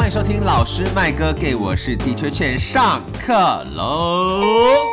迎收听老师麦哥给我是地球犬上课喽。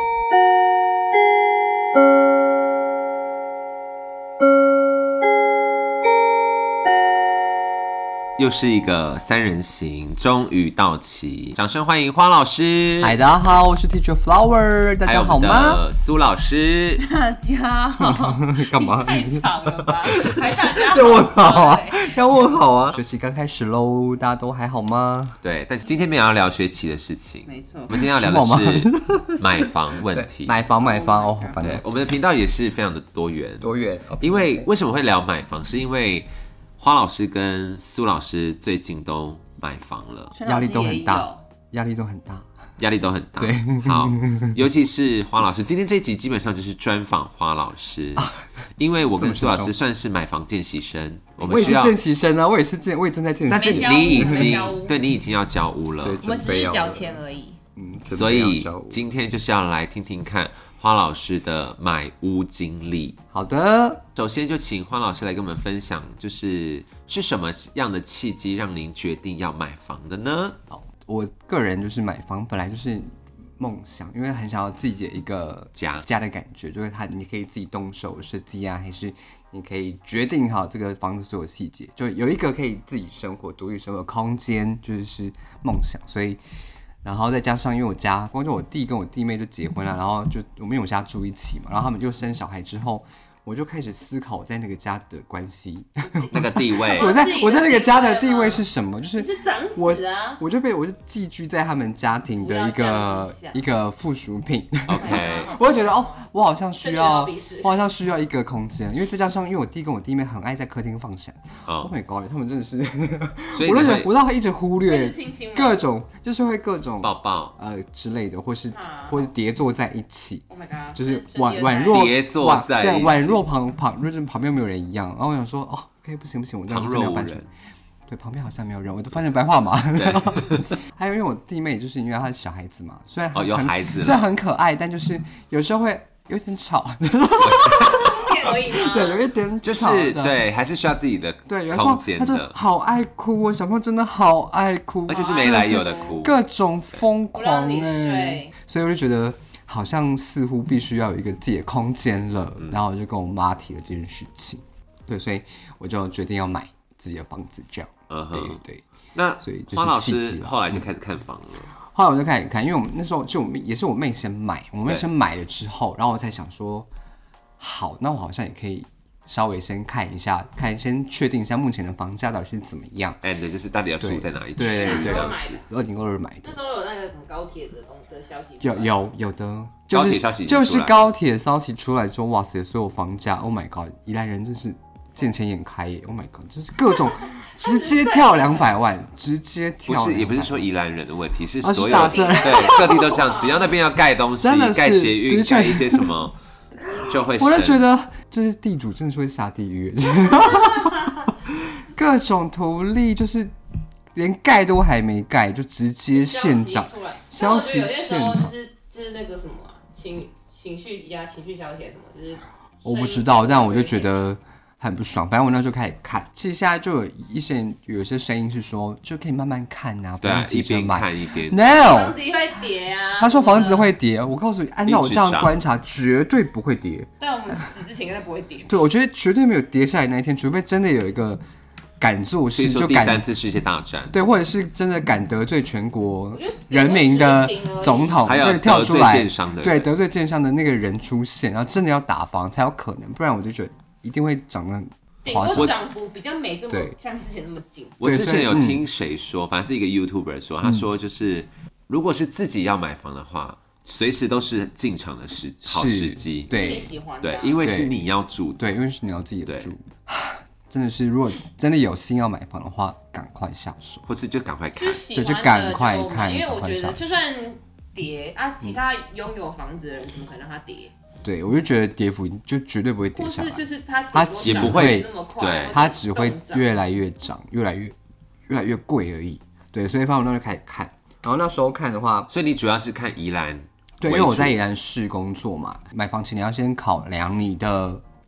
又是一个三人行，终于到齐，掌声欢迎花老师。 嗨，大家好，我是 Teacher Flower， 大家好吗？ 还有我们的苏老师， 大家好。 干嘛？ 太长了吧？还大家好？ 要问好啊，要问好啊。学期刚开始喽，大家都还好吗？ 对，但今天没有要聊学期的事情， 没错。 我们今天要聊的是买房问题。 买房哦，好烦。 对，我们的频道也是非常的多元， 因为什么会聊买房，是因为花老师跟苏老师最近都买房了， 压力都很大。 对，好，尤其是花老师，今天这一集基本上就是专访花老师，因为我跟苏老师算是买房见习生， 我也是见习生啊，我也正在见习生， 但是你已经要交屋了， 我们只是缴钱而已。 所以今天就是要来听听看花老师的买屋经历。 好的， 首先就请花老师来跟我们分享，是什么样的契机让您决定要买房的呢？ 我个人就是买房本来就是梦想，因为很想要自己的一个家的感觉，就是你可以自己动手设计啊，还是你可以决定好这个房子所有细节，就有一个可以自己生活、独立生活的空间，就是梦想。所以，然后再加上因为光就我弟跟我弟妹就结婚了，然后就我们因为我家住一起嘛，然后他们就生小孩之后。我就开始思考我在那个家的关系， 那个地位， 我在那个家的地位是什么？就是长子啊， 我就寄居在他们家庭的一个附属品。 OK， 我就觉得我好像需要一个空间，因为再加上因为我弟跟我弟妹很爱在客厅放闪，Oh my god， 他们真的是，我让他一直忽略各种，就是会各种抱抱之类的，或是叠坐在一起。 Oh my god， 就是宛若叠坐在一起， 宛若就是旁边没有人一样。然后我想说，OK， 不行，我这样真的要搬出来。对，旁边好像没有人，我都翻成白话嘛。还有因为我弟妹，就是因为她是小孩子嘛，虽然有孩子， 虽然很可爱，但就是有时候会有点吵。 而已吗？ 对，有一点就是对，还是需要自己的空间的。他就好爱哭哦，小朋友真的好爱哭， 而且是没来由的哭， 各种疯狂所以我就觉得好像似乎必须要有一个自己的空间了。然后我就跟我妈提了这件事情，对，所以我就决定要买自己的房子，这样。对。 那所以花老师后来就开始看房了。 后来我就开始看，因为我们那时候也是我妹先买，我妹先买了之后，然后我才想说。好，那我好像也可以稍微先看一下，先确定一下目前的房价到底是怎么样。 对，就是到底要住在哪一区？ 对 ，2022 买的。 那时候有那个高铁的消息， 有的， 高铁消息就是高铁消息出来之后，哇塞，所有房价 ，Oh my god， 宜兰人真是见钱眼开耶 ，Oh my god， 就是各种直接跳200万，直接跳。 也不是说宜兰人的问题，是所有对各地都这样，只要那边要盖东西、盖捷运、盖一些什么。我就觉得这是地主真的是会下地狱，各种图利就是连盖都还没盖就直接现涨，消息现涨， 就是那个什么情绪消息什么，就是我不知道，但我就觉得很不爽。反正我那时候开始看，其实现在就有些声音是说，就可以慢慢看啊，不用急着买， 看一边。 No， 房子会跌啊。 他说房子会跌，我告诉你，按照我这样观察，绝对不会跌。 但我们死之前应该不会跌。 对，我觉得绝对没有跌下来那一天，除非真的有一个敢做事，就敢第3次世界大战， 对，或者是真的敢得罪全国人民的总统， 还有跳出来， 对， 得罪建商的那个人出现，然后真的要打房才有可能，不然我就觉得一定会涨得。 顶多涨幅比较没这么像之前那么紧。 我之前有听谁说，反正是一个 YouTuber 说，他说就是如果是自己要买房的话，随时都是进场的好时机。 对， 因为是你要住， 对，因为是你要自己的住。真的是，如果真的有心要买房的话，赶快下手， 或是就赶快看， 对，就赶快看， 因为我觉得就算跌啊，其他拥有房子的人怎么可能让它跌？ 对，我就觉得跌幅就绝对不会跌下来， 就是它也不会那么快， 对，它只会越来越涨，越来越贵而已。对，所以我那就开始看，然后那时候看的话， 所以你主要是看宜兰， 对，因为我在宜兰市工作嘛，买房前你要先考量你的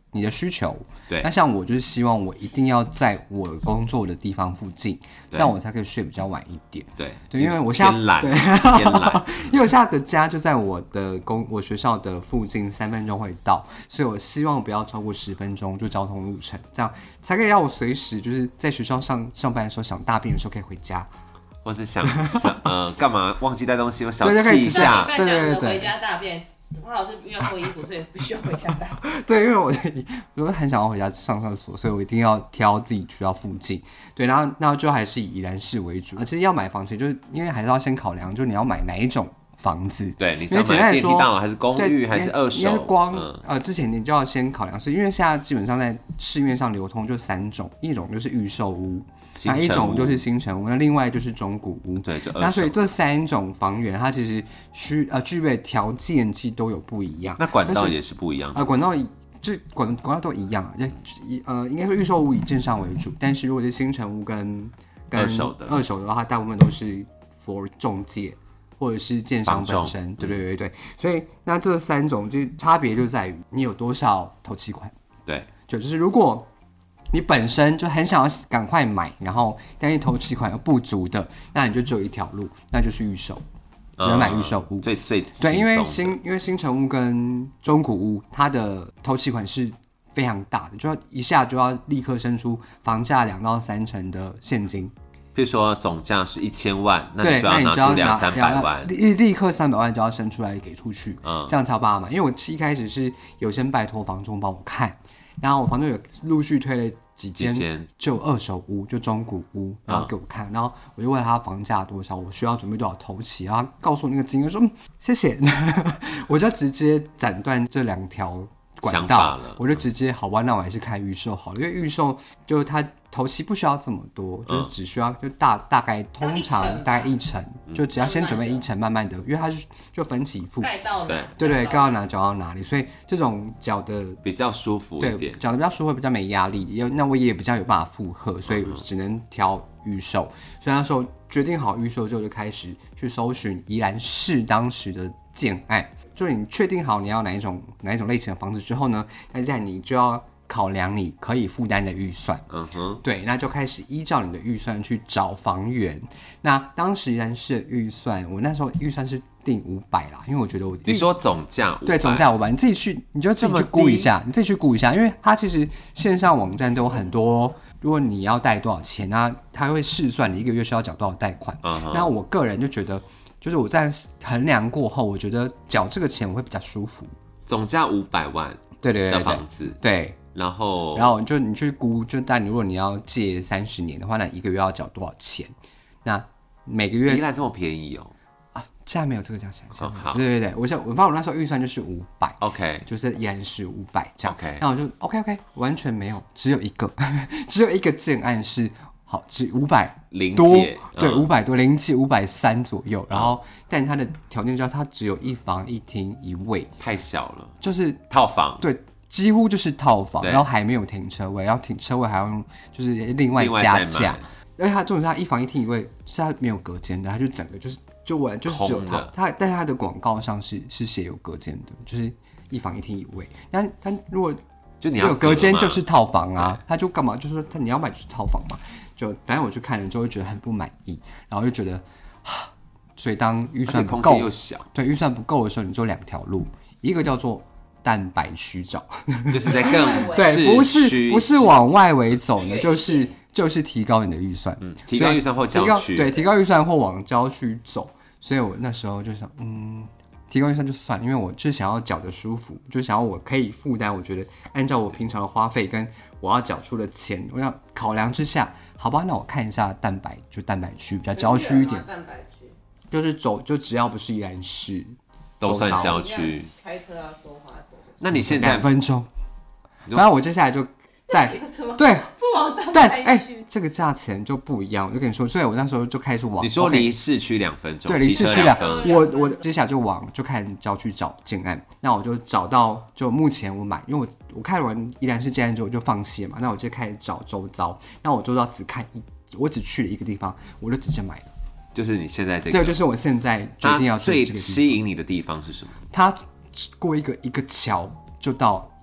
你的需求。 对， 那像我就是希望我一定要在我工作的地方附近，这样我才可以睡比较晚一点。 对， 因为我现在偏懒， 因为我现在的家就在我学校的附近，3分钟会到，所以我希望不要超过10分钟就交通路程，这样才可以让我随时就是在学校上班的时候想大便的时候可以回家， 或是想干嘛忘记带东西，我小憩一下。 对，回家大便。他老是因为脱衣服，所以必须要回家大便。 对，因为我很想要回家上厕所，所以我一定要挑自己学校附近。对，然后就还是以宜兰市为主。其实要买房，其实就是因为还是要先考量，就是你要买哪一种房子。 对，你是要买电梯大楼还是公寓还是二手？ 因为之前你就要先考量，是因为现在基本上在市面上流通就3种，一种就是预售屋。那一种就是新城屋，那另外就是中古屋。 对，就那所以这3种房源，它其实具备条件其实都有不一样。 那管道也是不一样的。 管道都一样，应该说预售屋以建商为主，但是如果是新城屋跟二手的话，大部分都是 for 中介或者是建商本身。对，所以那这3种就差别就在于你有多少头期款。 对， 就是如果你本身就很想要赶快买，然后但是头期款又不足的，那你就只有一条路，那就是预售，只能买预售屋。 最对，因为新城屋跟中古屋，它的头期款是非常大的，就要一下就要立刻生出房价2到3成的现金。 譬如说总价是1000万，那你就要拿出200-300万， 立刻300万就要生出来给出去，这样才有办法买。因为我一开始是有先拜托房仲帮我看。然后我房东有陆续推了几间就二手屋，就中古屋，然后给我看，然后我就问他房价多少，我需要准备多少头期，然后他告诉我那个金额说谢谢，我就直接斩断这2条管道，我就直接好吧，那我还是开预售好了，因为预售就它头期不需要这么多，就是只需要就大概通常大概1成，就只要先准备1成，慢慢的，因为它就分期付， 盖到哪， 对，盖到哪缴到哪里，所以这种缴的比较舒服一点， 对，缴的比较舒服，比较没压力，那我也比较有办法负荷，所以只能挑预售。所以那时候决定好预售之后，就开始去搜寻宜兰市当时的建案。就是你确定好你要哪一种类型的房子之后呢，那接下来你就要考量你可以负担的预算。对，那就开始依照你的预算去找房源。那当时宜兰市的预算，我那时候预算是定500啦，因为我觉得你说总价500， 对，总价500，你就自己去估一下，因为它其实线上网站都有很多。如果你要贷多少钱，那它会试算你1个月需要缴多少贷款。那我个人就觉得，就是我在衡量过后，我觉得缴这个钱我会比较舒服。 总价500万，对的房子， 对。 然后就你去估，就但如果你要借30年的话，那1个月要缴多少钱？那每个月宜兰这么便宜哦？ 现在没有这个价钱。 好， 对，我那时候预算就是500，OK， 就是宜兰市500这样。 OK， 那我就 OK， 完全没有，只有一个建案是好，只500多，对，500多零借530左右。然后，但它的条件就是它只有1房1厅1卫， 太小了， 就是套房。 对。几乎就是套房，然后还没有停车位，然后停车位还要用就是另外加价，而且它重点是它1房1厅1卫是它没有隔间的，它就整个就是只有它，但是它的广告上是写有隔间的，就是1房1厅1卫。但如果就你要有隔间就是套房啊，他就干嘛？就是说你要买就是套房嘛，就反正我去看了之后就觉得很不满意，然后就觉得，所以当预算不够，对，预算不够的时候，你就2条路，一个叫做蛋白区找， 就是在更对，不是往外围走呢，就是提高你的预算， 提高预算或郊区， 对，提高预算或往郊区走。所以我那时候就想，提高预算就算，因为我就想要缴的舒服，就想要我可以负担。我觉得按照我平常的花费跟我要缴出的钱，我要考量之下，好吧，那我看一下蛋白区比较郊区一点， 蛋白区就是就只要不是宜兰市。 都算郊区， 开车要多花多久？ 那你现在 2分钟，然后我接下来就对不往蛋白区， 这个价钱就不一样。我就跟你说，所以我那时候就开始往。 你说离市区2分钟， 对，离市区2分钟。我接下来就开始郊区找建案，那我就找到，就目前我买，因为我看完宜兰市建案之后我就放弃了嘛，那我就开始找周遭，那我周遭我只去了一个地方，我就直接买了。 就是你现在这个， 对，就是我现在决定要去这个地方。 最吸引你的地方是什么？ 它过一个桥就到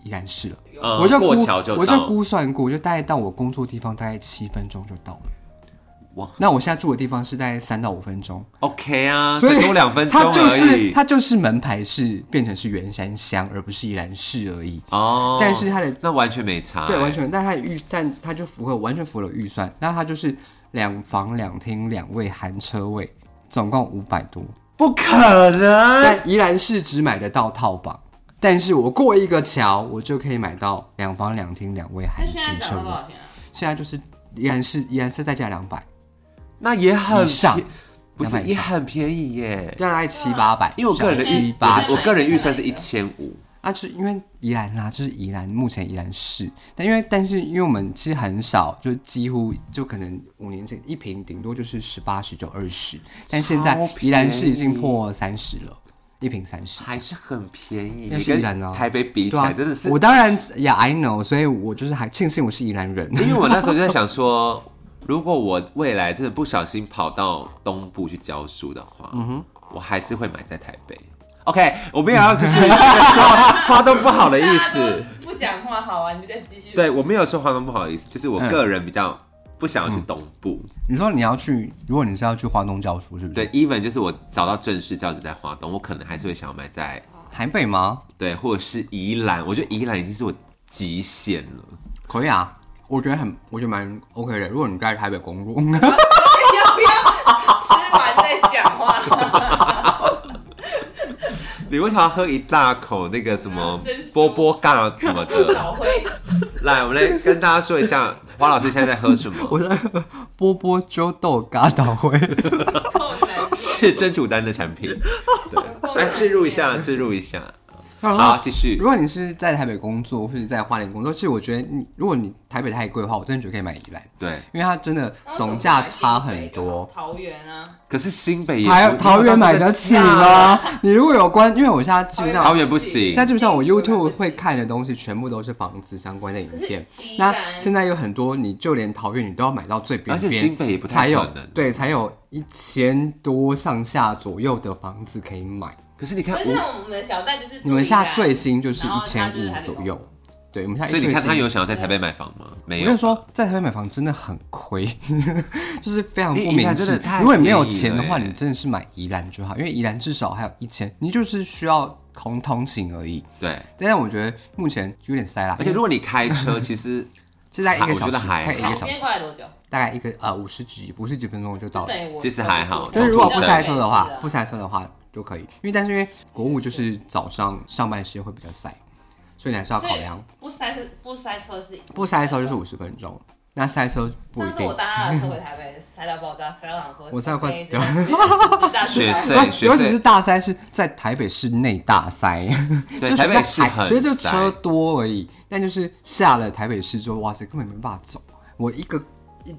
宜兰市了。 我就过桥就到， 我就估算过，就大概到我工作地方大概7分钟就到了。哇，那我现在住的地方是大概3到5分钟 ，OK 啊，所以多2分钟它就是门牌是变成是员山乡，而不是宜兰市而已。哦，但是它的那完全没差， 对，完全，但它就完全符合了预算。那它就是2房2厅2卫含车位，总共500多， 不可能。 但宜兰市只买得到套房，但是我过一个桥，我就可以买到2房2厅2卫含停车位。 那现在涨了多少钱啊？ 现在就是宜兰市再加200。 那也很上， 不是也很便宜耶， 大概700-800， 因为我个人的我个人预算是1500 啊，就是因为宜兰啦，就是目前宜兰市，但是因为我们其实很少，就几乎就可能5年前1坪顶多就是18、19、20，但现在宜兰市已经破30了，1坪30， 还是很便宜。 那是宜兰跟台北比起来，真的是。 我当然也 I know， 所以我就是还庆幸我是宜兰人， 因为我那时候就在想说。如果我未来真的不小心跑到东部去教书的话，我还是会买在台北。OK， 我没有要就是说花东不好的意思， 不讲话好啊，你就再继续。 对，我没有说花东不好的意思，就是我个人比较不想要去东部。 你说你要去，如果你是要去花东教书，是不是？ 对 ，even 就是我找到正式教职在花东，我可能还是会想要买在台北吗？ 对，或者是宜兰。我觉得宜兰已经是我极限了。 可以啊。我觉得蛮 OK 的。如果你在台北公路， 要不要吃完再讲话？ 你为什么要喝一大口那个什么波波嘎什么的？ 老灰。 来，我们来跟大家说一下，花老师现在在喝什么？ 我在喝波波粥豆嘎倒灰， 是真主丹的产品。对，来置入一下。好，继续。 如果你是在台北工作，或者在花莲工作，其实我觉得如果你台北太贵的话，我真的觉得可以买宜兰。 对， 因为它真的总价差很多。 桃园啊， 可是新北也桃园买得起吗？你如果有因为我现在基本上桃园不行。 现在基本上我 YouTube 会看的东西全部都是房子相关的影片。那现在有很多，你就连桃园你都要买到最边边， 而且新北也不太可能。 对，才有1000多上下左右的房子可以买。 可是你看， 我们的小戴就是你们现在最新就是1500左右，对，我们现在。 所以你看他有想要在台北买房吗？没有。 我跟你说，在台北买房真的很亏，就是非常不明智。如果你没有钱的话，你真的是买宜兰就好，因为宜兰至少还有1000，你就是需要通勤而已。 对。 但是我觉得目前有点塞啦， 而且如果你开车，其实现在1个小时， 我觉得还好。 今天过来多久？ 大概50几分钟就到了， 其实还好。 但是如果不塞车的话。就可以，但是因为国务就是早上上班时间会比较塞，所以你还是要考量。 不塞车就是50分钟，那塞车不一定。 上次我搭他的车回台北，塞到爆炸，塞到想说， 我塞到快死掉。 雪隧， 尤其是大塞是在台北市内大塞， 对，台北市很塞， 所以就车多而已。但就是下了台北市之后，哇塞，根本没办法走。我一个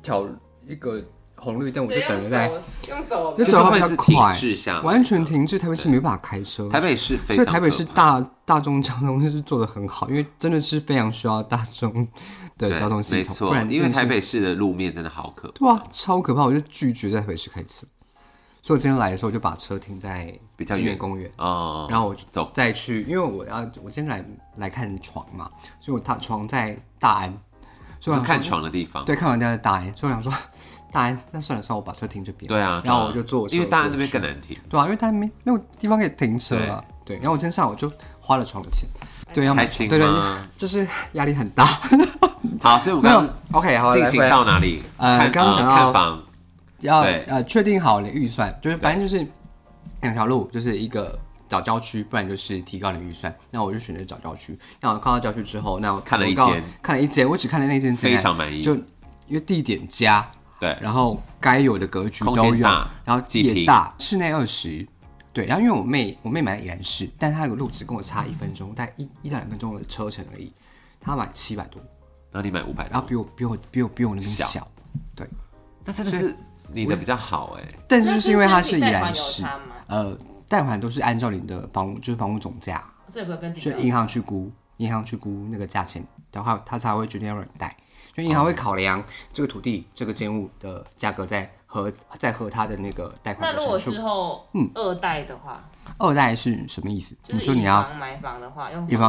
红绿灯我就等着在用走， 就走比较快，完全停滞。台北市没办法开车， 台北市非常， 所以台北市大众交通就是做得很好，因为真的是非常需要大众的交通系统， 不然因为台北市的路面真的好可怕， 对啊，超可怕，我就拒绝在台北市开车。所以我今天来的时候，我就把车停在纪念公园哦，然后我就再去，因为我今天来看床嘛，所以我床在大安，所以我看床的地方， 对，看完在大安，所以我想说。大安，那算了，我把车停这边。 对啊， 然后我就坐车， 因为大安这边更难停。 对啊，因为大安没有地方可以停车啊。对，然后我今天上午就花了床的钱。对，要买开心吗？ 对，就是压力很大。 好，所以我们刚刚 OK 好进行到哪里？ 刚刚讲到看房， 要确定好你的预算，就是反正就是2条路，就是一个找郊区，不然就是提高你的预算。那我就选择找郊区。那我看到郊区之后，那我看了一间， 我只看了那间， 非常满意。 就因为地点佳。 对， 然后该有的格局都有，然后也大，室内20，对，然后因为我妹买在宜兰市，但她有个路只跟我差1分钟，大概1到2分钟的车程而已，她买700多， 然后你买500多， 然后比我那边小，对， 那真的是你的比较好哎， 但是就是因为它是宜兰市，贷款都是按照你的房屋总价， 所以不会跟就银行去估那个价钱，然后他才会决定要让你贷。因为银行会考量这个土地、这个建物的价格，再和他的那个贷款的成数。 那如果之后二贷的话， 二贷是什么意思？ 就是以房买房的话，用房子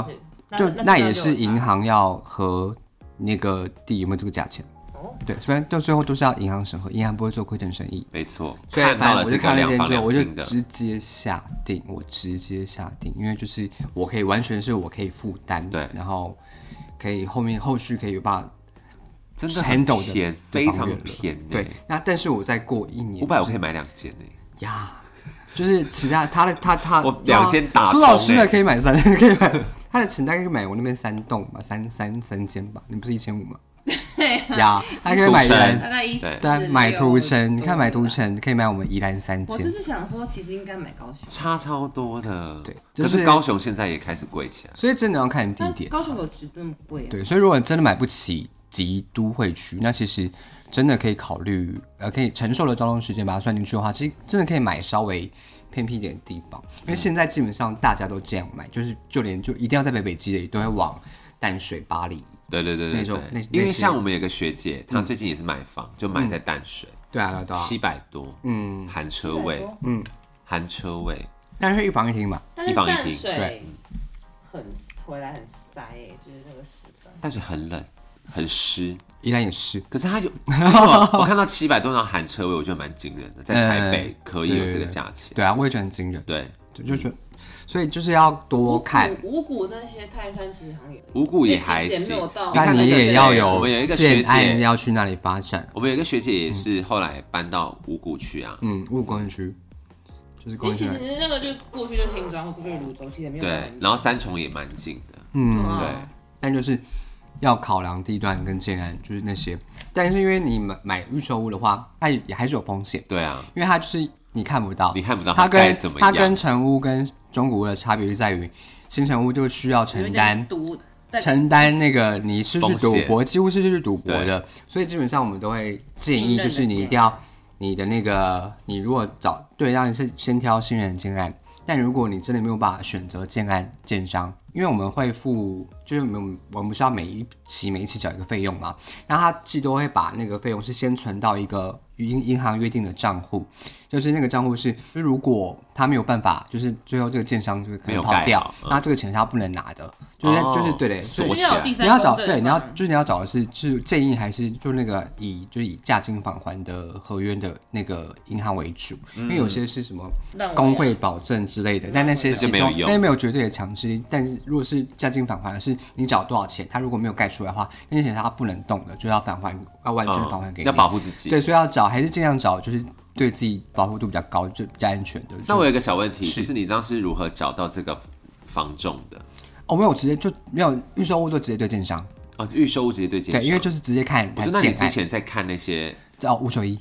那也是银行要和那个地有没有这个价钱。对，虽然到最后都是要银行审核，银行不会做亏本生意。 没错， 所以我就看了那件之后，我就直接下定，因为就是我可以完全是我可以负担， 对， 然后可以后续可以有办法真的很便宜，非常便宜。 对，那但是我再过1年 ，500我可以买2件呀，就是其他他我2间打苏老师的可以买3，可以买他的钱大概可以买我那边3栋吧，三间吧，你不是1500吗？呀，他可以买大概买图城，你看买图城可以买我们宜兰3间。 我就是想说，其实应该买高雄， 差超多的。 对， 可是高雄现在也开始贵起来， 所以真的要看地点。 高雄有值那么贵？ 对，所以如果真的买不起极都会区，那其实真的可以考虑，可以承受的交通时间把它算进去的话，其实真的可以买稍微偏僻一点的地方，因为现在基本上大家都这样买，就是就一定要在北基的都会往淡水、巴黎。 对，因为像我们有个学姐，她最近也是买房，就买在淡水， 对啊 ，700多，含车位，含车位， 但是1房1厅嘛 ，1 房1厅， 对，回来很塞就是那个时段， 淡水很冷，很湿， 宜兰也是， 可是它有，我看到700多张含车位，我觉得蛮惊人的，在台北可以有这个价钱， 对啊，我也觉得很惊人， 对， 就觉得。所以就是要多看五股那些泰山，其实好像有五股也还行， 但你也要有我们有一个学姐要去那里发展。 我们有一个学姐也是后来搬到五股去啊， 五股工业区就是工业区。 其实那个就过去就新庄或过去蘆洲，其实也没有对，然后3重也蛮近的，对。 但就是要考量地段跟建案，就是那些。但是因为你买预售屋的话，它也还是有风险。 对啊， 因为它就是你看不到它盖怎么样， 它跟成屋跟中古屋的差别就在于，新成屋就需要承担那个你是去赌博，几乎是去赌博的，所以基本上我们都会建议，就是你一定要你的那个，你如果让你是先挑新人建案，但如果你真的没有办法选择建案建商，因为我们会付，就是我们不是要每一期缴一个费用嘛，那他其实都会把那个费用是先存到一个银行约定的账户，就是那个账户是，就如果他没有办法，就是最后这个建商就可能跑掉，那这个钱是他不能拿的，就是对的， 所以你要找对，你要找的是建议还是就那个以价金返还的合约的那个银行为主，因为有些是什么工会保证之类的，但那些没有绝对的强制，但是如果是价金返还的是你找多少钱，他如果没有盖出来的话，那些钱他不能动的，就要返还，要完全返还给你， 要保护自己。 对，所以要找还是尽量找就是对自己保护度比较高，就比较安全的。 那我有一个小问题，就是你当时如何找到这个房仲的？ 没有直接就没有预售屋，就直接对建商。 预售屋直接对建商。 对，因为就是直接看他建案。 那你之前在看那些 591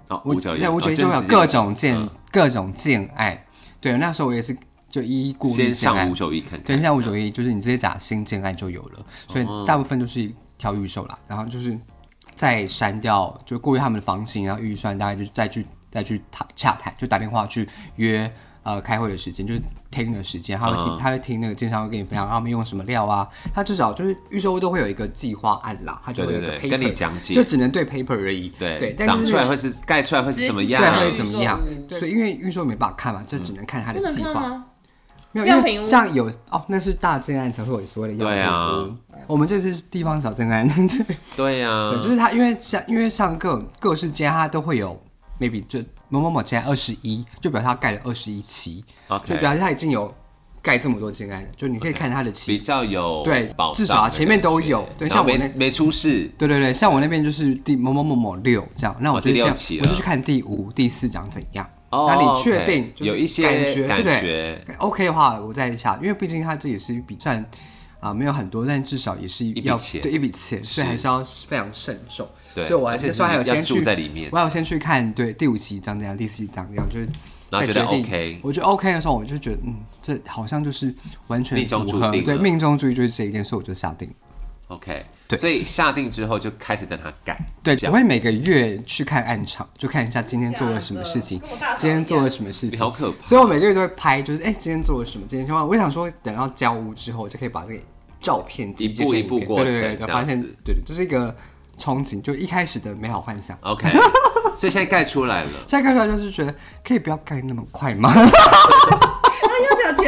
591 就有各种建案。对，那时候我也是就一顾先上591看看。 对，像591就是你直接打新建案就有了，所以大部分都是挑预售啦，然后就是再删掉就过于他们的房型，然后预算大概就再去洽谈，就打电话去约开会的时间，就是听的时间，他会听那个建商会跟你分享他们用什么料啊，他至少就是预售屋都会有一个计划案啦，他就会有一个 paper 跟你讲解， 就只能对 paper 而已， 对， 但长出来会是盖出来会是怎么样， 对，会怎么样，所以因为预售没办法看嘛，就只能看他的计划。没有， 样品屋像有那是大建案才会有所谓的样品屋，我们这是地方小建案， 对呀， 对，就是它因为像各式建案它都会有 maybe 就某某建案21，就表示它盖了21期，就表示它已经有盖这么多建案了，就你可以看它的期比较有对，至少前面都有，对，像我没出事， 对，像我那边就是第某6这样，那我就去看第5、第4长怎样。那你确定有一些感觉对 OK 的话，我再下，因为毕竟它这也是一笔算没有很多，但至少也是要一笔钱，所以还是要非常慎重。 对， 所以我还是还有先去在里面， 我还有先去看对第5期长怎样，第4期长怎样，就是然后觉得 OK， 我觉得 OK 的时候，我就觉得这好像就是完全符合对命中注定就是这一件事，我就下定 OK。对，所以下定之后就开始等他改。 对，我会每个月去看案场，就看一下今天做了什么事情，今天做了什么事情， 好可怕。 所以我每个月都会拍，就是今天做了什么，今天情况。我想说，等到交屋之后，就可以把这个照片一步一步过程， 对，发现对，这是一个憧憬，就一开始的美好幻想。 OK， 所以现在盖出来了， 现在盖出来就是觉得可以不要盖那么快吗？ 要缴钱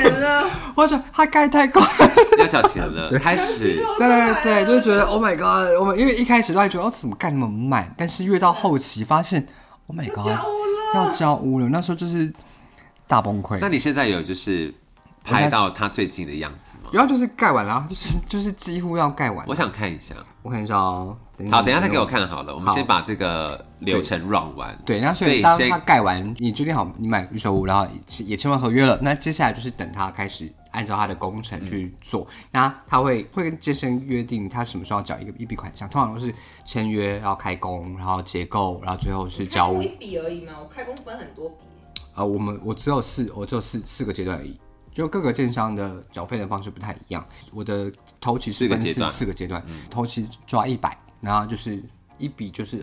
钱了， 我觉得他盖太高， 要缴钱了，开始， 对，就觉得 Oh my God， 我们因为一开始都还觉得怎么盖那么慢，但是越到后期发现 Oh my God， 要交屋了，那时候就是大崩溃。 那你现在有就是拍到他最近的样子吗？ 然后就是盖完了，就是几乎要盖完。 我想看一下， 我看一下哦。 好，等一下再给我看好了。我们先把这个流程 run 完。 对，然后所以当他盖完，你决定好你买预售屋，然后也签完合约了，那接下来就是等他开始按照他的工程去做。那他会跟健身约定他什么时候要缴一笔款项，通常都是签约，然后开工，然后结构，然后最后是交屋。 一笔而已嘛，我开工分很多笔。 我只有四个阶段而已。就各个建商的缴费的方式不太一样，我的头期是分四个阶段，头期抓100，然后就是一笔就是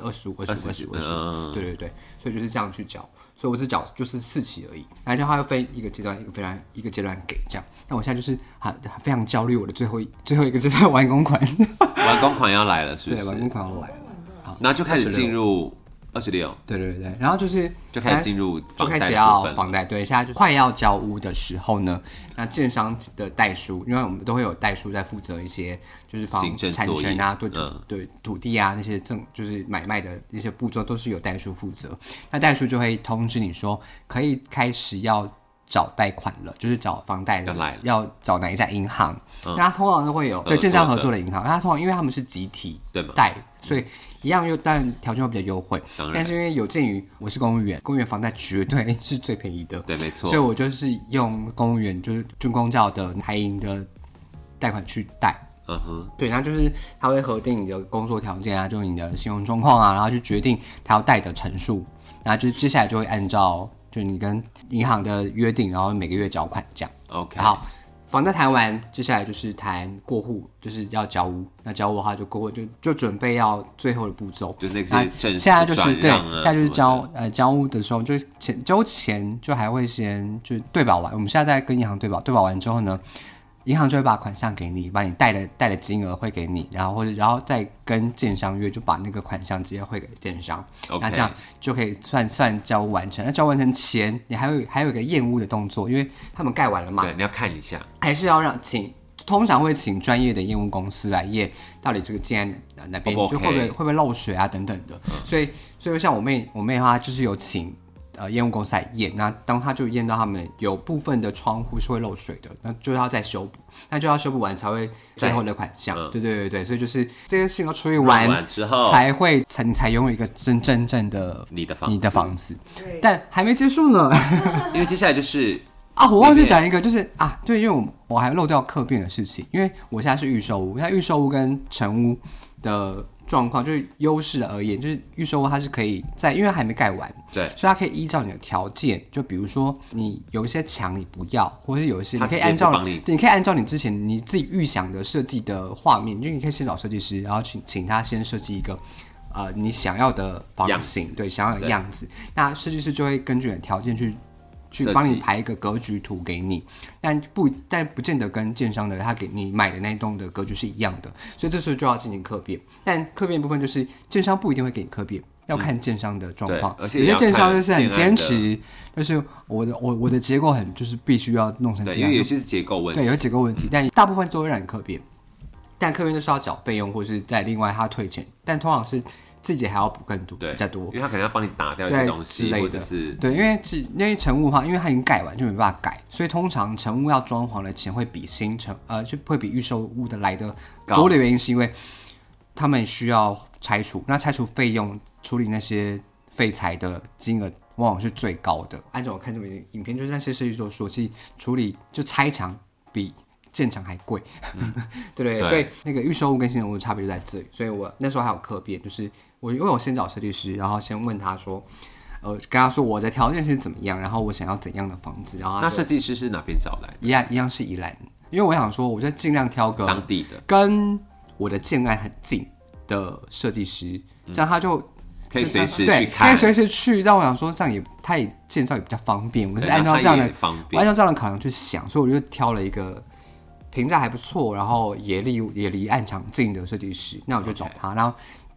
25，对，所以就是这样去缴，所以我只缴就是4期而已，然后它又分一个阶段一个阶段给这样。那我现在就是非常焦虑，我的最后一个阶段完工款， 完工款要来了，是不是？ 对，完工款要来了， 然后就开始进入。26， 对，然后就开始进入房贷部分， 就开始要房贷，对，现在就快要交屋的时候呢，那建商的代书，因为我们都会有代书在负责一些就是房产权啊，对土地啊那些就是买卖的一些步骤都是由代书负责，那代书就会通知你说可以开始要找贷款了，就是找房贷的，要找哪一家银行，那它通常都会有对建商合作的银行，那它通常因为他们是集体贷，所以一样当然条件会比较优惠，但是因为有鉴于我是公务员，公务员房贷绝对是最便宜的， 对，没错， 所以我就是用公务员就是军公教的台银的贷款去贷。对，然后就是他会核定你的工作条件啊，就是你的信用状况啊，然后去决定他要贷的成数，然后就接下来就会按照就你跟银行的约定，然后每个月缴款这样。 OK， 好，房贷谈完，接下来就是谈过户，就是要交屋。那交屋的话就过户，就准备要最后的步骤， 就那个正式现在就是对， 现在就是交屋的时候，就交前就还会先就对保完。我们现在在跟银行对保完之后呢，银行就会把款项给你，把你贷的金额汇给你，然后再跟建商约，就把那个款项直接汇给建商。 Okay. 那这样就可以算交屋完成。那交屋完成前，你还有一个验屋的动作，因为他们盖完了嘛， 对，你要看一下， 还是要通常会请专业的验屋公司来验，到底这个建案哪边就会不会漏水啊等等的。所以像我妹的话，就是有请验屋公司来验，那当他就验到他们有部分的窗户是会漏水的，那就要再修补，那就要修补完才会最后的款项。对，所以就是这件事情要处理完之后， 你才拥有一个真正的你的房子。但还没结束呢， 因为接下来就是我忘记讲一个，就是对，因为我还漏掉客变的事情，因为我现在是预售屋，那预售屋跟成屋的状况就是优势而言，就是预售屋它是可以因为还没盖完， 对， 所以它可以依照你的条件，就比如说你有一些墙你不要，或者是有一些你可以按照你之前你自己预想的设计的画面，因为你可以先找设计师，然后请他先设计一个你想要的房型，对，想要的样子，那设计师就会根据你的条件去帮你排一个格局图给你，但不见得跟建商的他给你买的那栋的格局是一样的，所以这时候就要进行客变。但客变部分就是建商不一定会给你客变，要看建商的状况。 而且有些建商就是很坚持，就是我的结构就是必须要弄成这样， 因为有些是结构问题， 对，有结构问题，但大部分都会让你客变。但客变就是要缴费用，或是再另外他退钱，但通常是自己还要补更多，比较多， 因为他可能要帮你打掉一些东西，或者是对，因为成屋的话，因为它已经盖完就没办法改，所以通常成屋要装潢的钱会比就会比预售屋的来的多的原因，是因为他们需要拆除，那拆除费用处理那些废材的金额往往是最高的。按照我看这部影片，就是那些设计师说，其实处理就拆墙比建厂还贵，对，所以那个预售屋跟新成屋的差别就在这里。所以我那时候还有客变，就是因为我先找设计师，然后先问他说，跟他说我的条件是怎么样，然后我想要怎样的房子，然后那设计师是哪边找来的？ 一样是宜兰，因为我想说，我就尽量挑个当地的， 跟我的建案很近的设计师，这样他就可以随时去看， 可以随时去。让我想说，这样他也建造也比较方便。我是按照这样的考量去想，所以我就挑了一个评价还不错，然后也离案场近的设计师，那我就找他，然后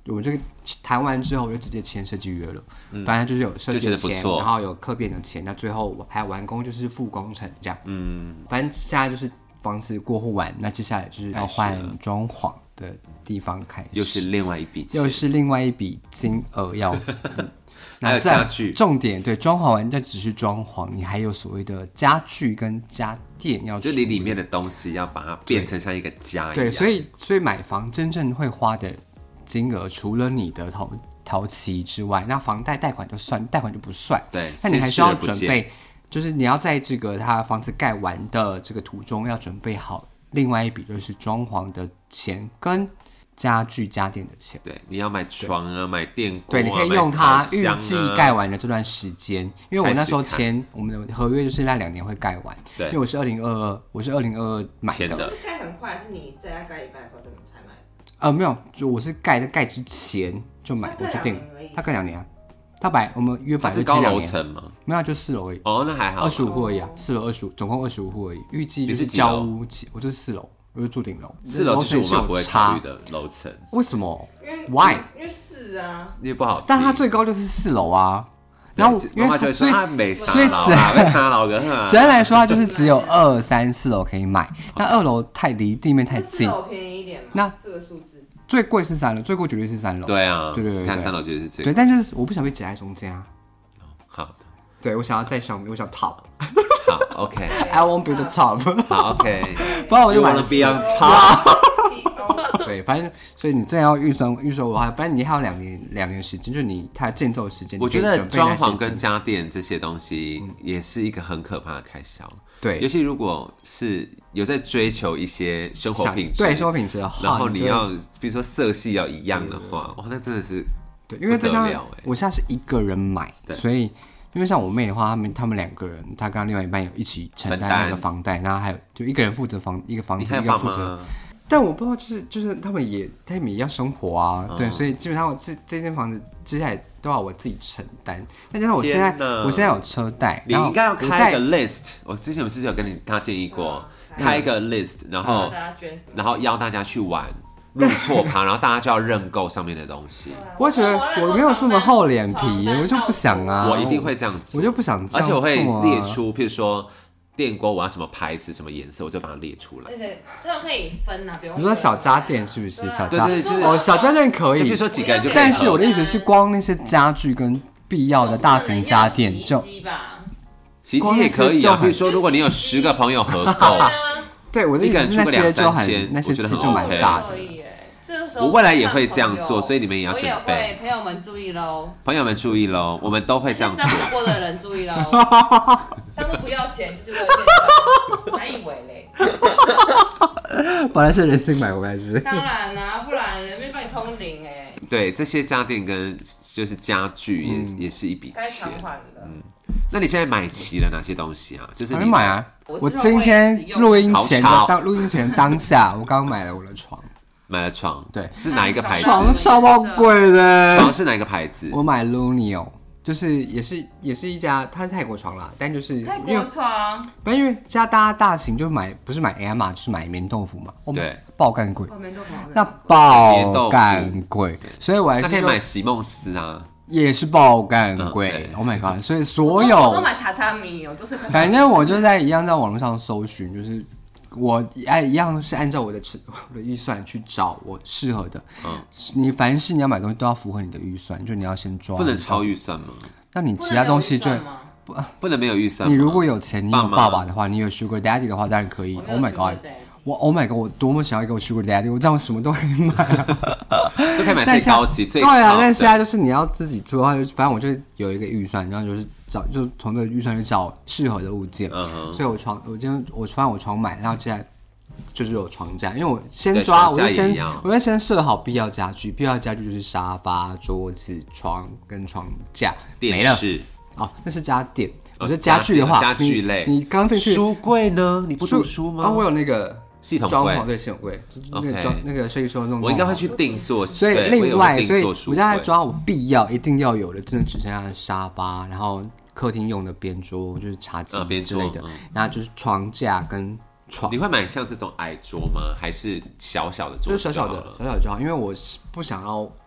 我这个谈完之后，我就直接签设计约了。反正就是有设计的钱，然后有客变的钱，那最后我还完工就是付工程这样。反正现在就是房子过户完，那接下来就是要换装潢的地方开始， 又是另外一笔钱， 又是另外一笔金额要付。 还有家具， 重点对装潢完，这只是装潢，你还有所谓的家具跟家电要， 就你里面的东西要把它变成像一个家一样。 对，所以买房真正会花的金额，除了你的头期之外，那房贷贷款就算，贷款就不算。 对， 那你还是要准备，就是你要在这个他房子盖完的这个途中，要准备好另外一笔就是装潢的钱跟家具家电的钱。 对，你要买床啊，买电锅啊， 对，你可以用它预计盖完的这段时间，因为我那时候我们的合约就是那2年会盖完。 对， 因为我是2022买的。 盖很快，是你在家盖一半的时候就才买？ 没有，就我是盖之前就买，我就定。他盖2年啊。我们约版是高楼层吗？ 没有，就4楼而已。 哦，那还好。 25户而已啊，4楼25，总共25户而已。预计就是交屋期，我就是4楼。我就住顶楼 ，4楼就是我妈不会考虑的楼层。 为什么 ？Why？ 因为4啊， 因为不好。 但它最高就是4楼啊。然后因为所以没3楼啊，被3楼个。 简单来说，它就是只有2、3、4楼可以买。那2楼太离地面太近，4 楼便宜一点嘛。 那这个数字最贵是3楼，最贵绝对是3楼。 对啊， 对， 看3楼绝对是最贵。 对，但就是我不想被夹在中间啊。 好的。 对，我想要在上面，我想 top。 好 ，OK。I won't be the top。 好 ，OK。 不然我就买了 Beyond top。 对，反正所以你真的要预算的话，反正你还有2年时间，就是它建造的时间。 我觉得装潢跟家电这些东西也是一个很可怕的开销。 对， 尤其如果是有在追求一些生活品质， 对生活品质的话， 然后你要比如说色系要一样的话，哇，那真的是对，因为这样我现在是一个人买，所以因为像我妹的话，他们2个人，她跟另外一半有一起承担那个房贷，然后还有就一个人负责一个房子，一个负责。但我不知道，就是他们也要生活啊，对，所以基本上这间房子接下来都要我自己承担。再加上我现在有车贷， 你应该要开一个 list。我之前不是有跟他建议过，开一个 list，然后邀大家去玩。入错趴，然后大家就要认购上面的东西。 我觉得我没有这么厚脸皮，我就不想啊。 我一定会这样做， 我就不想这样做， 而且我会列出，譬如说电锅我要什么牌子、什么颜色，我就把它列出来。 而且这样可以分啊，比如你说小家电是不是？小家对，就是小家电可以， 比如说几个人就可以。 但是我的意思是，光那些家具跟必要的大型家电就洗衣机也可以啊。比如说，如果你有10个朋友合购， 对我的意思是那些就那些就蛮大的。 我未来也会这样做，所以你们也要准备。 朋友们注意喽！ 朋友们注意喽！我们都会这样做。 赚不过的人注意喽！当初不要钱就是为了现在，还以为嘞？ 本来是人情买回来，是不是？ 当然啦，不然人家帮你通灵哎。 对，这些家电跟就是家具也是一笔钱。 该偿还的。 那你现在买齐了哪些东西啊？就是还没买啊！我今天录音前当下，我刚买了我的床。 买了床， 对， 是哪一个牌子？ 床超爆贵的。 床是哪一个牌子？ 我买 Lunio， 就是也是一家，它是泰国床啦，但就是泰国床， 因为家大型就不是买 M 嘛，就是买棉豆腐嘛， 对， 爆干贵， 棉豆腐那爆干贵，所以我还是可以买席梦思啊。 也是爆干贵 ，Oh my god！ 所以所有我都买榻榻米，我都是反正我就一样在网络上搜寻，就是我一样是按照我的预算去找我适合的。你凡是你要买东西都要符合你的预算，就你要先抓。 不能超预算吗？ 那你其他东西就不能没有预算。 你如果有钱，你有爸爸的话，你有 Sugar Daddy 的话，当然可以。Oh my god！ Oh my god！ 我多么想要一个 Sugar Daddy， 我这样什么都可以买都可以买最高级、最对啊。但现在就是你要自己做的话，反正我就有一个预算，然后就是就从这个预算去找适合的物件。所以我床买，然后接下来就是有床架，因为我先抓，我就先设好必要家具，必要家具就是沙发、桌子、床跟床架，没了。哦，那是家电。我觉得家具的话， 家具类， 你刚进去书柜呢？你不读书吗？ 我有那个系统柜，对，系统柜，那个设计师弄。 我应该会去定做， 所以另外，所以我现在抓我一定要有的，真的只剩下沙发，然后客厅用的边桌，就是茶几之类的，然后就是床架跟床。 你会买像这种矮桌吗？还是小小的桌？ 就是小小的就好，因为我不想要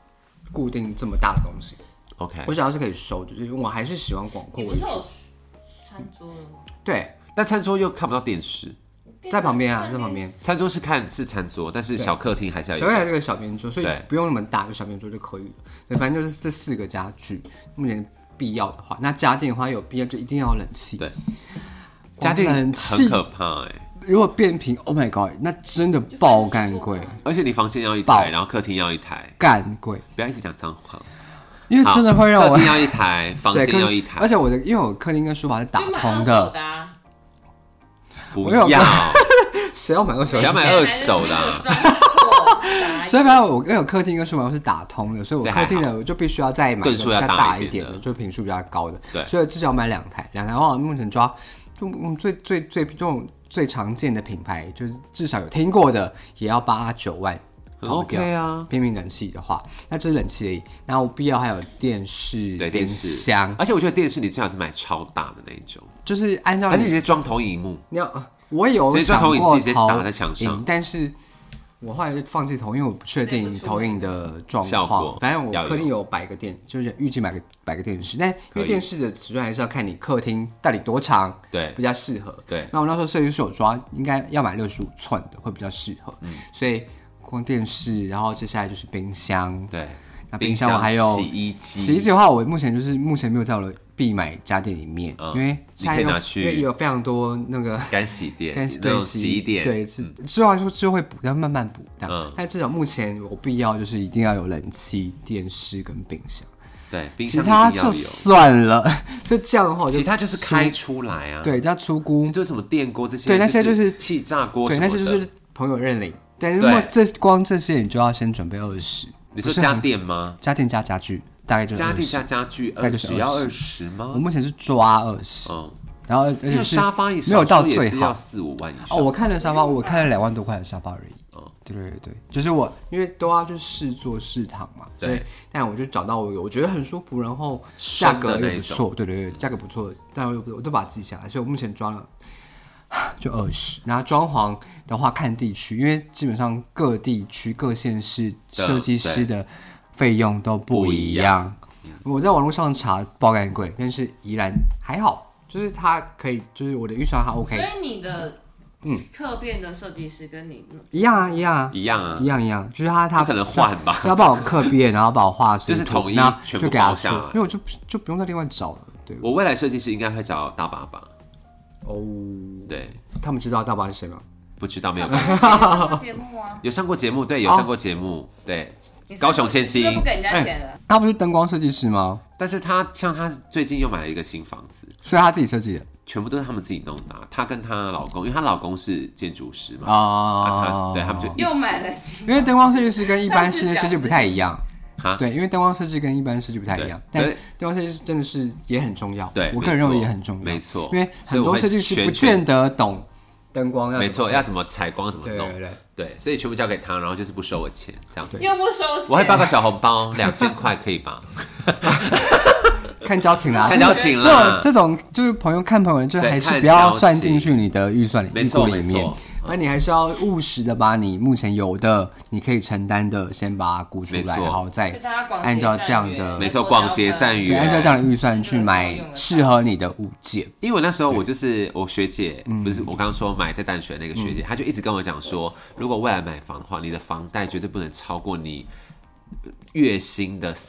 固定这么大的东西。 OK， 我想要是可以收的，就是我还是喜欢广阔为主。 你不是有餐桌了吗？ 对， 但餐桌又看不到电视， 在旁边啊，在旁边。 餐桌是餐桌，但是小客厅还是要有。 小客厅还是个小边桌，所以对不用那么大，就小边桌就可以了。对，反正就是这4个家具，目前必要的话，那家电的话有必要就一定要有冷气。 对，家电冷气很可怕如果变频 ，Oh my god， 那真的爆干贵， 而且你房间要一台，然后客厅要一台， 干贵。 不要一直讲脏话。 因为真的会让我客厅要一台，房间要一台， 而且因为我客厅跟书房是打通的， 不要， 谁要买二手？ 谁要买二手的？ 所以反正我因为客厅跟书房是打通的，所以我客厅的我就必须要再买吨数要大一点的，就坪数比较高的。 对， 所以至少买2台，的话目前抓就这种最常见的品牌，就是至少有听过的，也要8、9万。 很 OK 啊， 平民冷气的话，那这是冷气而已。然后必要还有电视、冰箱， 而且我觉得电视你最好是买超大的那一种， 就是按照而且直接装投影幕。 我有想过直接打在墙上， 但是我后来就放弃投影，因为我不确定投影的状况。反正我客厅有摆个电，就是预计摆个电视，但因为电视的尺寸还是要看你客厅到底多长， 对， 比较适合。 对， 那我那时候设计师有抓，应该要买65寸的会比较适合。所以光电视，然后接下来就是冰箱， 对， 那冰箱我还有洗衣机。 洗衣机的话，我目前没有在我的必买家电里面，因为你可以拿去， 因为有非常多那个干洗店、 对洗衣店， 对，之后就会补，要慢慢补。但至少目前我必要就是一定要有冷气、电视跟冰箱。 对，冰箱其他就算了。所以这样的话， 其他就是开出来啊。 对，叫出估， 就是什么电锅这些， 对，那些就是气炸锅， 对，那些就是朋友认领。但如果光这些，你就要先准备20。 你说家电吗？ 家电加家具，大概就是家电加家具，20要20吗？ 我目前是抓20，然后而且是沙发没有到最好要4、5万以上。 我看了沙发，我看了2万多块的沙发而已。对，就是我因为都要去试坐试躺嘛，所以但我就找到我觉得很舒服，然后价格也不错，对，价格不错，但我都把它记下来，所以我目前抓了。就20，然后装潢的话看地区，因为基本上各地区各县市设计师的费用都不一样。我在网络上查爆干贵，但是宜兰还好，就是它可以，就是我的预算还 OK。 所以你的客变的设计师跟你一样啊，就是他不可能换吧？ 他帮我客变，然后把我画成就是统一全部就给他下来， 因为我就不用再另外找了。对， 我未来设计师应该会找大爸爸。对， 他们知道大爸是谁吗？ 不知道，没有上过节目啊？ 有上过节目，对，有上过节目，对。高雄千金不给人家钱了。 他不是灯光设计师吗？ 但是他最近又买了一个新房子， 所以他自己设计的， 全部都是他们自己弄的。她跟她老公，因为她老公是建筑师嘛，对，他们就又买了。 因为灯光设计师跟一般室内设计不太一样。对，因为灯光设计跟一般设计不太一样，但灯光设计师真的是也很重要。 对， 我个人认为也很重要， 没错。 因为很多设计师不见得懂灯光， 没错，要怎么采光，怎么弄， 对， 所以全部交给他，然后就是不收我钱，这样子。 又不收钱， 我会包个小红包，2000块可以吧？ 看交情啦， 看交情啦。 这种就是朋友看朋友，就还是不要算进去你的预算里面。那你还是要务实的把你目前有的、你可以承担的，先把它估出来，然后再按照这样的， 没错，广结善缘， 按照这样的预算去买适合你的物件。 因为我那时候我学姐，不是我刚刚说买在淡水那个学姐，她就一直跟我讲说，如果未来买房的话，你的房贷绝对不能超过你月薪的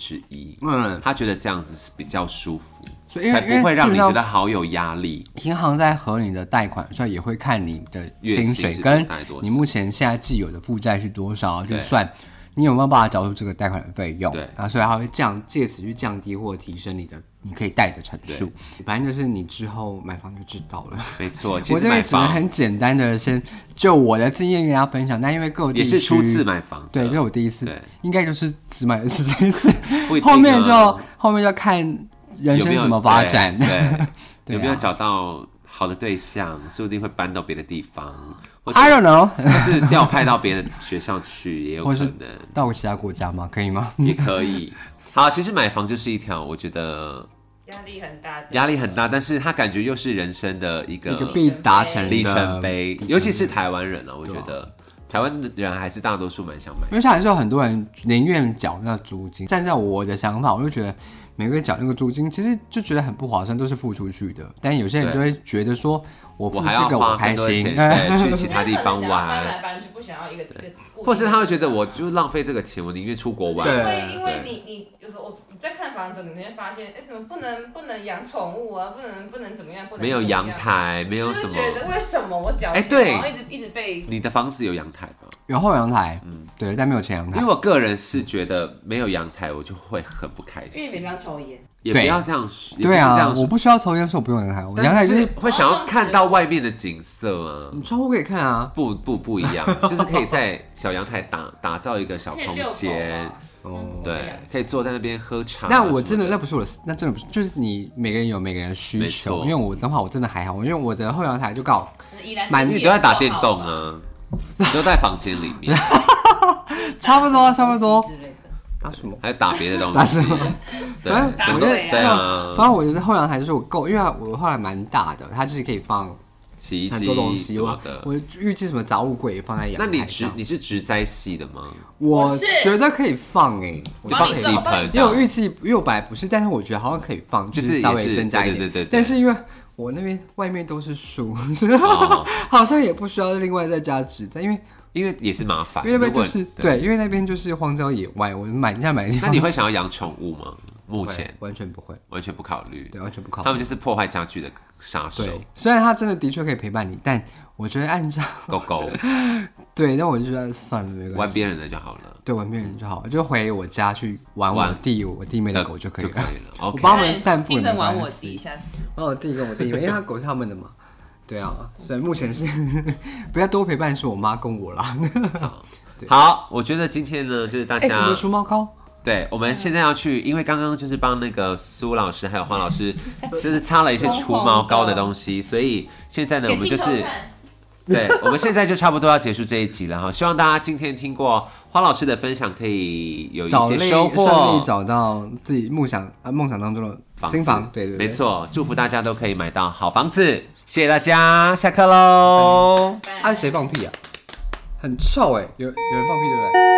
1/3。她觉得这样子是比较舒服。才不会让你觉得好有压力。 银行在核你的贷款的时候，也会看你的薪水跟你目前现在既有的负债是多少，就算你有没有办法缴出这个贷款的费用。对，然后所以它会借此去降低或提升你可以贷的成数。反正就是你之后买房就知道了。 没错， 我这边只能很简单的先就我的经验跟大家分享，但因为各地区也是初次买房， 对，这是我第一次，应该就是只买的是这一次， 后面就看。人生怎么发展？ 对，有没有找到好的对象？说不定会搬到别的地方。 I don't know， 或是调派到别的学校去，也有可能。 到其他国家吗？可以吗？ 也可以。好，其实买房就是一条，我觉得压力很大，但是它感觉又是人生的一个必达成里程碑，尤其是台湾人啊，我觉得。 台湾人还是大多数蛮想买， 因为还是有很多人宁愿缴那租金。站在我的想法，我就觉得每个月缴那个租金，其实就觉得很不划算，都是付出去的。但有些人就会觉得说，我付这个我开心， 对，去其他地方玩， 搬来搬去，不想要一个或是他会觉得我就浪费这个钱，我宁愿出国玩。 因为你有时候你在看房子，你会发现，哎，怎么不能养宠物啊？不能怎么样？ 没有阳台，没有什么。 就是觉得为什么我缴钱，然后一直被。 你的房子有阳台吗？ 有后阳台，对，但没有前阳台。 因为我个人是觉得没有阳台，我就会很不开心。 因为你不要抽烟。 也不要这样， 对啊，我不需要抽烟，所以我不用阳台。我阳台就是会想要看到外面的景色啊。 你窗户可以看啊， 不一样，就是可以在小阳台打造一个小空间，对，可以坐在那边喝茶。 那我真的那不是我的，那真的不是，就是你每个人有每个人的需求。因为我的话，我真的还好，因为我的后阳台就刚好满地都在打电动啊，都在房间里面， 差不多。打什么？ 还有打别的东西？ 打什么？ 对啊。反正我觉得后阳台就是我够，因为我后来蛮大的，它就是可以放洗衣机很多东西。 我预计什么杂物柜放在阳台上。 那你是植栽系的吗？ 我觉得可以放你放几盆？ 因为我预计，因为我本来不是，但是我觉得好像可以放，就是稍微增加一点。 对。 但是因为我那边外面都是树，好像也不需要另外再加植栽， 因为也是麻烦， 因为那边就是对，因为那边就是荒郊野外，我买的地方。 那你会想要养宠物吗？目前完全不会， 完全不考虑， 对，完全不考虑。 他们就是破坏家具的杀手。 对，虽然它真的的确可以陪伴你，但我觉得按照狗， 对，但我就觉得算了，没关系， 玩别人的就好了。 对，玩别人就好了，就回我家去玩我弟妹的狗就可以了。 我帮他们散步， 玩我弟，下次玩我弟跟我弟妹，因为他狗是他们的嘛。对啊，所以目前是比较多陪伴是我妈跟我啦。 好，我觉得今天呢，就是大家你的除毛膏。 对，我们现在要去，因为刚刚就是帮那个苏老师还有黄老师，就是擦了一些除毛膏的东西，所以现在呢，我们就是，对，我们现在就差不多要结束这一集了哈。希望大家今天听过黄老师的分享，可以有一些收获， 顺利找到自己梦想当中的新房。对， 没错，祝福大家都可以买到好房子。谢谢大家，下课喽。 谁放屁啊？很臭哎，有人放屁对不对？